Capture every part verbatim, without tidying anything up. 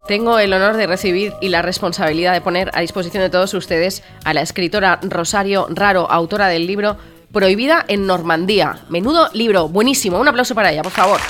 Tengo el honor de recibir y la responsabilidad de poner a disposición de todos ustedes a la escritora Rosario Raro, autora del libro Prohibida en Normandía. Menudo libro, buenísimo. Un aplauso para ella, por favor.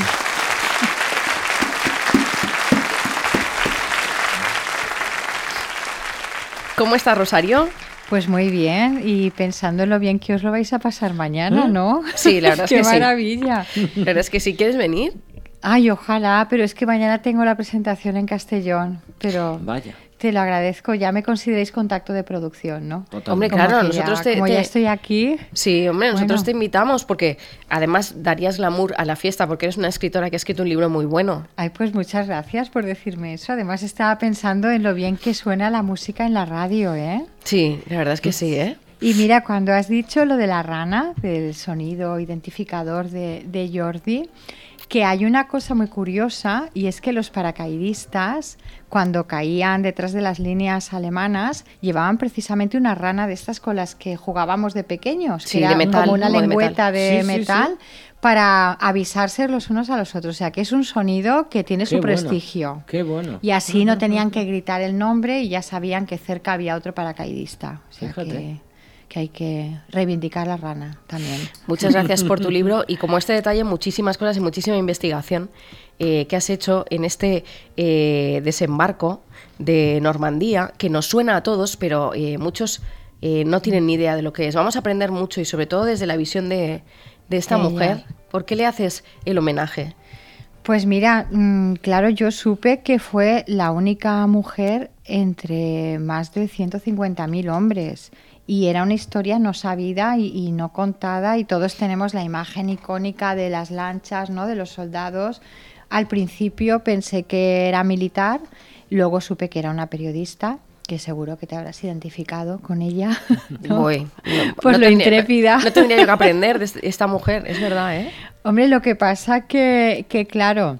¿Cómo está, Rosario? Pues muy bien, y pensando en lo bien que os lo vais a pasar mañana, ¿no? Sí, la verdad es ¡Qué que sí. ¡Qué maravilla! La verdad es que sí. ¿Quieres venir? Ay, ojalá, pero es que mañana tengo la presentación en Castellón, pero Vaya. Te lo agradezco, ya me consideréis contacto de producción, ¿no? Totalmente. Hombre, Como claro, que nosotros ya, te, como te... ya estoy aquí. Sí, hombre, nosotros Bueno. te invitamos porque además darías glamour a la fiesta porque eres una escritora que ha escrito un libro muy bueno. Ay, pues muchas gracias por decirme eso. Además estaba pensando en lo bien que suena la música en la radio, ¿eh? Sí, la verdad es que sí, ¿eh? Y mira, cuando has dicho lo de la rana, del sonido identificador de, de Jordi, que hay una cosa muy curiosa, y es que los paracaidistas, cuando caían detrás de las líneas alemanas, llevaban precisamente una rana de estas con las que jugábamos de pequeños, Sí, que era de metal, como una como de lengüeta metal. de Sí, sí, metal, sí. para avisarse los unos a los otros. O sea, que es un sonido que tiene su Qué bueno, prestigio. Qué bueno. Y así no tenían que gritar el nombre y ya sabían que cerca había otro paracaidista. O sea, Fíjate. que, que hay que reivindicar la rana también. Muchas gracias por tu libro y como este detalle, muchísimas cosas y muchísima investigación eh, que has hecho en este eh, desembarco de Normandía, que nos suena a todos, pero eh, muchos eh, no tienen ni idea de lo que es. Vamos a aprender mucho y sobre todo desde la visión de, de esta Ella. mujer. ¿Por qué le haces el homenaje? Pues mira, mmm, claro, yo supe que fue la única mujer entre más de ciento cincuenta mil hombres. Y era una historia no sabida y, y no contada, y todos tenemos la imagen icónica de las lanchas, ¿no?, de los soldados. Al principio pensé que era militar, luego supe que era una periodista, que seguro que te habrás identificado con ella, ¿no? Voy. No, Pues no lo tendría- intrépida. No tendría yo que aprender de esta mujer, es verdad, ¿eh? Hombre, lo que pasa que, que claro,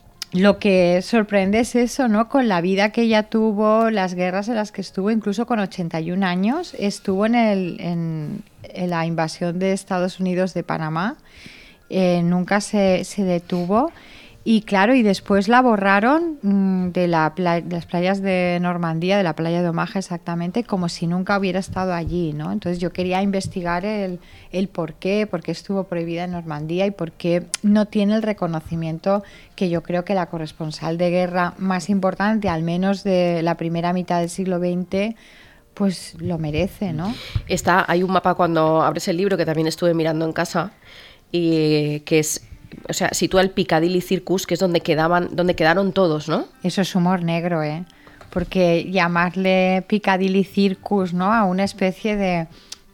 lo que sorprende es eso, ¿no? Con la vida que ella tuvo, las guerras en las que estuvo, incluso con ochenta y un años, estuvo en, el, en, en la invasión de Estados Unidos de Panamá, eh, nunca se, se detuvo. Y claro, y después la borraron mmm, de, la pla- de las playas de Normandía, de la playa de Omaha exactamente, como si nunca hubiera estado allí, ¿no? Entonces yo quería investigar el, el por qué, por qué estuvo prohibida en Normandía y por qué no tiene el reconocimiento que yo creo que la corresponsal de guerra más importante, al menos de la primera mitad del siglo veinte, pues lo merece, ¿no? Está, hay un mapa cuando abres el libro que también estuve mirando en casa y eh, que es, o sea, sitúa el Piccadilly Circus, que es donde quedaban, donde quedaron todos, ¿no? Eso es humor negro, ¿eh? Porque llamarle Piccadilly Circus, ¿no?, a una especie de,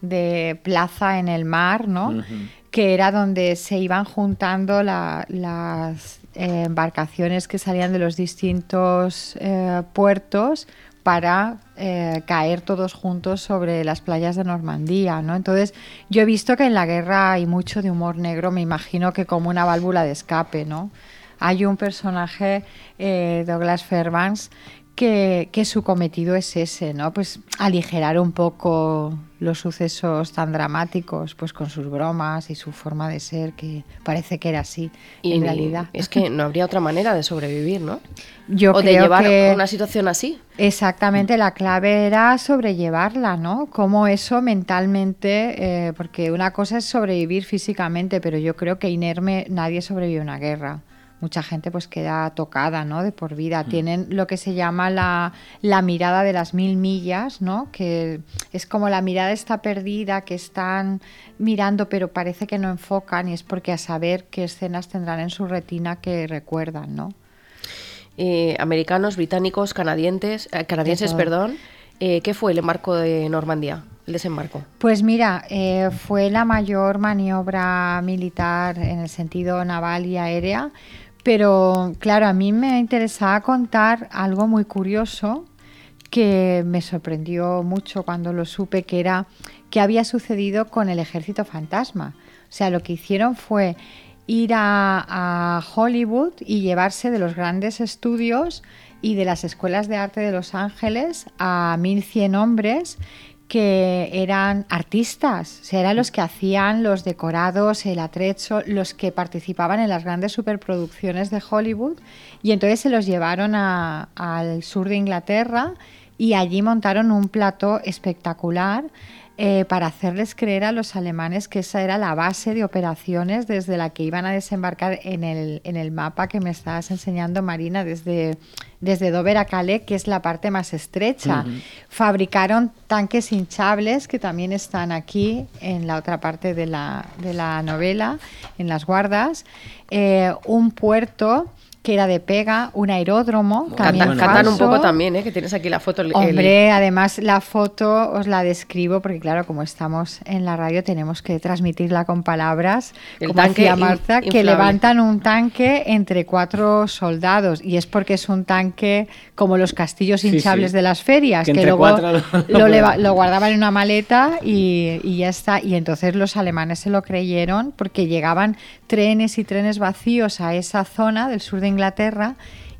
de plaza en el mar, ¿no?, Ujú. que era donde se iban juntando la- las eh, embarcaciones que salían de los distintos eh, puertos para eh, caer todos juntos sobre las playas de Normandía, ¿no? Entonces, yo he visto que en la guerra hay mucho de humor negro, me imagino que como una válvula de escape, ¿no? Hay un personaje, eh, Douglas Fairbanks, que, que su cometido es ese, ¿no? Pues aligerar un poco los sucesos tan dramáticos, pues con sus bromas y su forma de ser, que parece que era así, Y en realidad. es que no habría otra manera de sobrevivir, ¿no? Yo o de creo llevar que una situación así. exactamente, la clave era sobrellevarla, ¿no? Como eso mentalmente, eh, porque una cosa es sobrevivir físicamente, pero yo creo que inerme nadie sobrevive a una guerra. Mucha gente pues queda tocada, ¿no?, de por vida. Tienen lo que se llama la, la mirada de las mil millas, ¿no?, que es como la mirada está perdida, que están mirando pero parece que no enfocan, y es porque a saber qué escenas tendrán en su retina que recuerdan, ¿no? Eh, americanos, británicos, canadienses, eh, canadienses, todo. perdón. Eh, ¿Qué fue el embarco de Normandía? El desembarco. Pues mira, eh, fue la mayor maniobra militar en el sentido naval y aérea, pero claro, a mí me interesaba contar algo muy curioso que me sorprendió mucho cuando lo supe, que era qué había sucedido con el ejército fantasma. O sea, lo que hicieron fue ir a, a Hollywood y llevarse de los grandes estudios y de las escuelas de arte de Los Ángeles a mil cien hombres que eran artistas, o sea, eran los que hacían los decorados, el atrecho, los que participaban en las grandes superproducciones de Hollywood, y entonces se los llevaron a, al sur de Inglaterra y allí montaron un plató espectacular eh, para hacerles creer a los alemanes que esa era la base de operaciones desde la que iban a desembarcar en el, en el mapa que me estabas enseñando, Marina, desde, desde Dover a Calais, que es la parte más estrecha. Uh-huh. Fabricaron tanques hinchables que también están aquí en la otra parte de la, de la novela, en las guardas, eh, un puerto que era de pega, un aeródromo. También Cantan, cantan un poco también, ¿eh? Que tienes aquí la foto. El, Hombre, el... además la foto os la describo porque claro, como estamos en la radio tenemos que transmitirla con palabras, el como hacía Marta, in, que levantan un tanque entre cuatro soldados y es porque es un tanque como los castillos hinchables sí, sí. de las ferias, que, que luego lo, lo, lo, lo guardaban en una maleta y, y ya está. Y entonces los alemanes se lo creyeron porque llegaban trenes y trenes vacíos a esa zona del sur de Inglaterra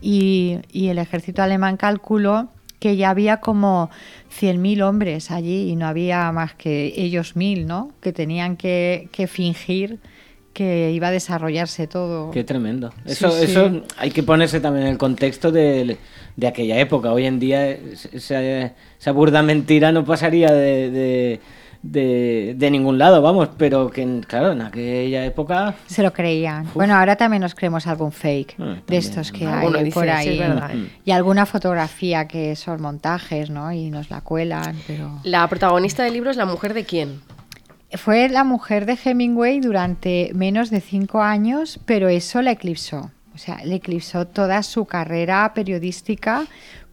y, y el ejército alemán calculó que ya había como cien mil hombres allí y no había más que ellos mil, ¿no? Que tenían que, que fingir que iba a desarrollarse todo. Qué tremendo. Eso, sí, sí. eso hay que ponerse también en el contexto de, de aquella época. Hoy en día esa, esa burda mentira no pasaría de... de... De, de ningún lado, vamos, pero que claro, en aquella época se lo creían. Uf. Bueno, ahora también nos creemos algún fake ah, de estos que hay dice, por ahí, sí, verdad, ¿eh? Y alguna fotografía que son montajes, ¿no? Y nos la cuelan, pero... La protagonista del libro es la mujer de quién? Fue la mujer de Hemingway durante menos de cinco años, pero eso la eclipsó, o sea, le eclipsó toda su carrera periodística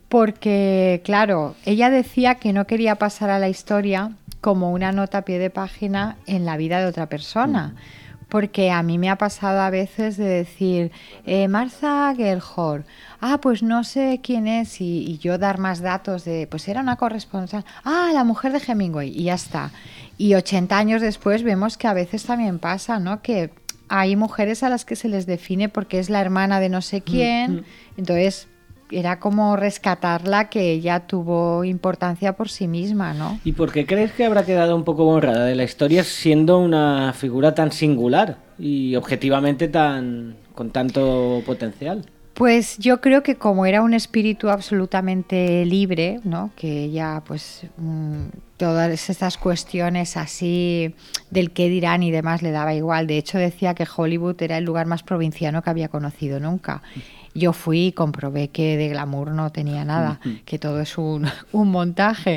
porque, claro, ella decía que no quería pasar a la historia como una nota a pie de página en la vida de otra persona. Porque a mí me ha pasado a veces de decir, eh, Martha Gellhorn, ah, pues no sé quién es, y, y yo dar más datos de, pues era una corresponsal, ah, la mujer de Hemingway, y ya está. Y ochenta años después vemos que a veces también pasa, ¿no? Que hay mujeres a las que se les define porque es la hermana de no sé quién, entonces... Era como rescatarla, que ella tuvo importancia por sí misma, ¿no? ¿Y por qué crees que habrá quedado un poco borrada de la historia siendo una figura tan singular y objetivamente tan con tanto potencial? Pues yo creo que como era un espíritu absolutamente libre, ¿no? Que ella, pues, mmm, todas estas cuestiones así del qué dirán y demás le daba igual. De hecho, decía que Hollywood era el lugar más provinciano que había conocido nunca. Yo fui y comprobé que de glamour no tenía nada, que todo es un, un montaje.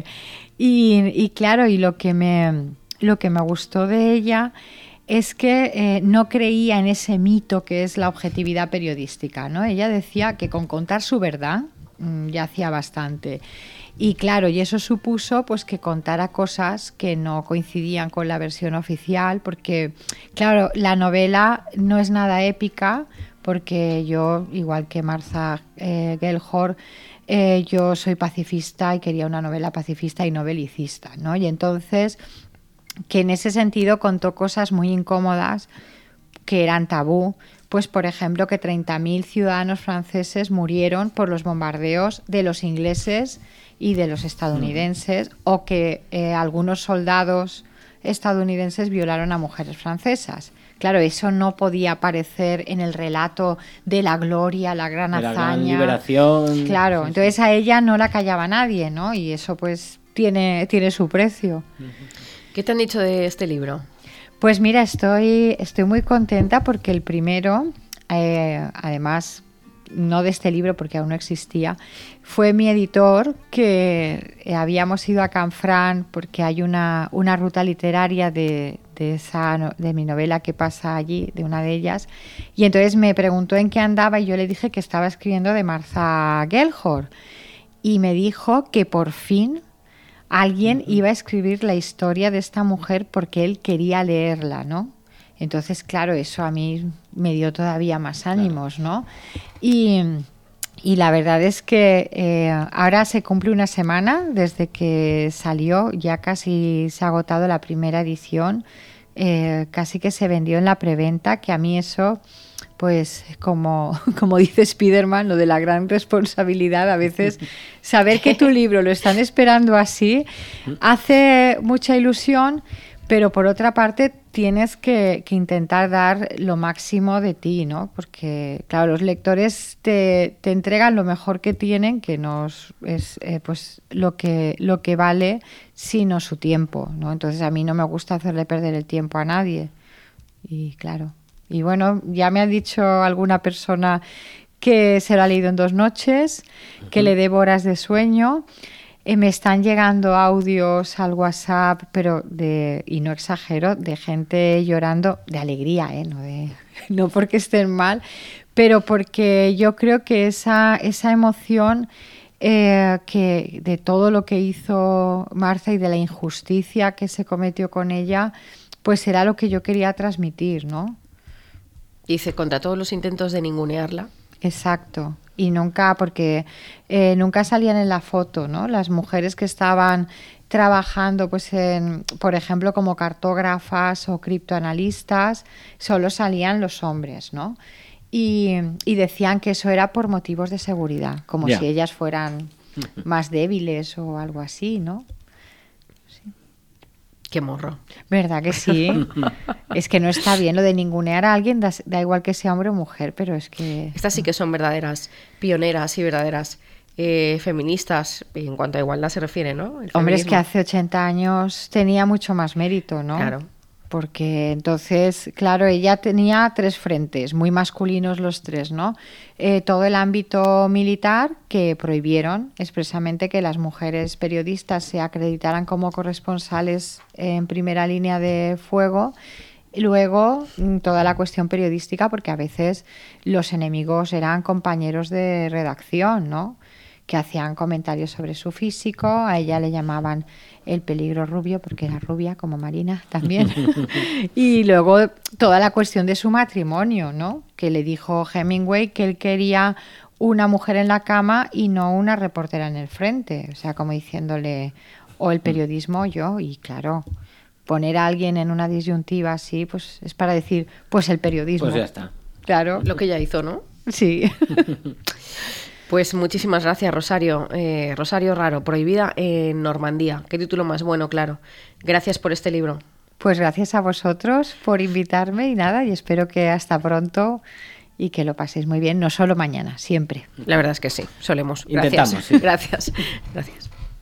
Y, y claro, y lo que me, lo que me gustó de ella es que eh, no creía en ese mito que es la objetividad periodística, ¿no? Ella decía que con contar su verdad mmm, ya hacía bastante. Y claro, y eso supuso pues que contara cosas que no coincidían con la versión oficial, porque claro, la novela no es nada épica, porque yo, igual que Martha eh, Gellhorn, eh, yo soy pacifista y quería una novela pacifista y no belicista, ¿no? Y entonces, que en ese sentido contó cosas muy incómodas que eran tabú, pues por ejemplo que treinta mil ciudadanos franceses murieron por los bombardeos de los ingleses y de los estadounidenses, mm. o que eh, algunos soldados estadounidenses violaron a mujeres francesas. Claro, eso no podía aparecer en el relato de la gloria, la gran de la hazaña. Gran liberación. Claro, sí, entonces sí. A ella no la callaba nadie, ¿no? Y eso pues tiene, tiene su precio. ¿Qué te han dicho de este libro? Pues mira, estoy, estoy muy contenta porque el primero, eh, además, no de este libro porque aún no existía, fue mi editor, que habíamos ido a Canfranc porque hay una, una ruta literaria de, de, esa, de mi novela que pasa allí, de una de ellas, y entonces me preguntó en qué andaba y yo le dije que estaba escribiendo de Martha Gellhorn y me dijo que por fin alguien iba a escribir la historia de esta mujer porque él quería leerla, ¿no? Entonces, claro, eso a mí me dio todavía más ánimos, ¿no? Y, y la verdad es que eh, ahora se cumple una semana desde que salió, ya casi se ha agotado la primera edición, eh, casi que se vendió en la preventa, que a mí eso pues como, como dice Spiderman, lo de la gran responsabilidad, a veces saber que tu libro lo están esperando así hace mucha ilusión, pero por otra parte tienes que, que intentar dar lo máximo de ti, ¿no? Porque, claro, los lectores te, te entregan lo mejor que tienen, que no es eh, pues lo que, lo que vale, sino su tiempo, ¿no? Entonces a mí no me gusta hacerle perder el tiempo a nadie. Y claro, y bueno, ya me ha dicho alguna persona que se lo ha leído en dos noches, uh-huh. que le debo horas de sueño. Eh, me están llegando audios al WhatsApp, pero de, y no exagero, de gente llorando de alegría, ¿eh? No, de, no porque estén mal, pero porque yo creo que esa, esa emoción eh, que de todo lo que hizo Martha y de la injusticia que se cometió con ella, pues era lo que yo quería transmitir, ¿no? Dice, contra todos los intentos de ningunearla. Exacto. Y nunca, porque eh, nunca salían en la foto, ¿no? Las mujeres que estaban trabajando, pues, en, por ejemplo, como cartógrafas o criptoanalistas, solo salían los hombres, ¿no? Y, y decían que eso era por motivos de seguridad, como yeah. si ellas fueran más débiles o algo así, ¿no? Sí. Qué morro. ¿Verdad que sí? Es que no está bien lo de ningunear a alguien, da, da igual que sea hombre o mujer, pero es que... Estas sí que son verdaderas pioneras y verdaderas eh, feministas en cuanto a igualdad se refiere, ¿no? Hombre, es que hace ochenta años tenía mucho más mérito, ¿no? Claro. Porque entonces, claro, ella tenía tres frentes, muy masculinos los tres, ¿no? Eh, todo el ámbito militar, que prohibieron expresamente que las mujeres periodistas se acreditaran como corresponsales en primera línea de fuego. Y luego, toda la cuestión periodística, porque a veces los enemigos eran compañeros de redacción, ¿no? Que hacían comentarios sobre su físico, a ella le llamaban el peligro rubio porque era rubia como Marina también. Y luego toda la cuestión de su matrimonio, ¿no? Que le dijo Hemingway que él quería una mujer en la cama y no una reportera en el frente, o sea, como diciéndole, o el periodismo yo, y claro, poner a alguien en una disyuntiva así, pues es para decir, pues el periodismo. Pues ya está. Claro. Lo que ella hizo, ¿no? Sí. Pues muchísimas gracias, Rosario. Eh, Rosario Raro, Prohibida en Normandía. Qué título más bueno, claro. Gracias por este libro. Pues gracias a vosotros por invitarme y nada, y espero que hasta pronto y que lo paséis muy bien, no solo mañana, siempre. La verdad es que sí, solemos. Intentamos, Gracias. sí. Gracias. Gracias.